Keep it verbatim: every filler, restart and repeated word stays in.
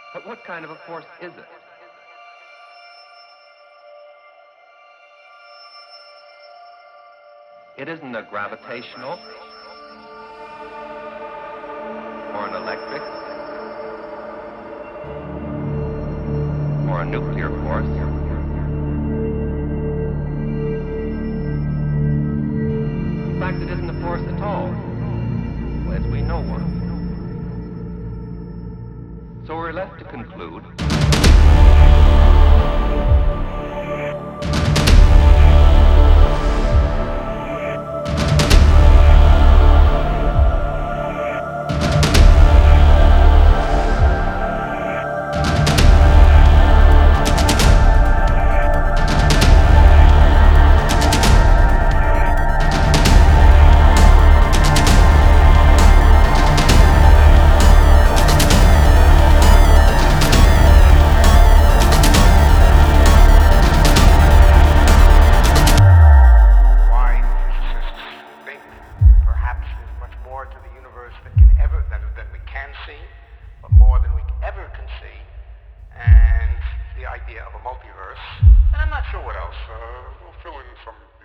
But what kind of a force is it? It isn't a gravitational or an electric or a nuclear force. In fact, it isn't a force at all, as we know one. So we're left to conclude that can ever that, that we can see, but more than we ever can see, and the idea of a multiverse, and I'm not sure what else. Uh, we'll fill in some